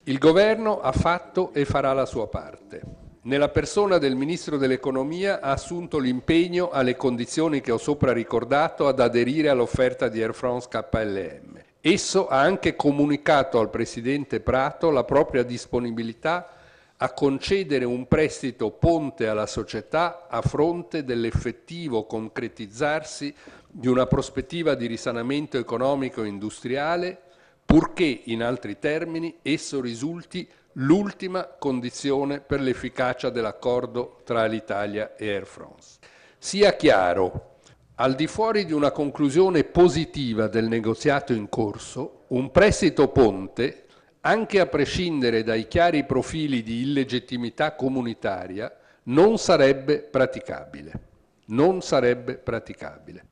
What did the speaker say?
Il governo ha fatto e farà la sua parte. Nella persona del Ministro dell'Economia ha assunto l'impegno, alle condizioni che ho sopra ricordato, ad aderire all'offerta di Air France KLM. Esso ha anche comunicato al Presidente Prato la propria disponibilità a concedere un prestito ponte alla società a fronte dell'effettivo concretizzarsi di una prospettiva di risanamento economico e industriale, purché, in altri termini, esso risulti l'ultima condizione per l'efficacia dell'accordo tra l'Italia e Air France. Sia chiaro, al di fuori di una conclusione positiva del negoziato in corso, un prestito ponte, anche a prescindere dai chiari profili di illegittimità comunitaria, non sarebbe praticabile. Non sarebbe praticabile.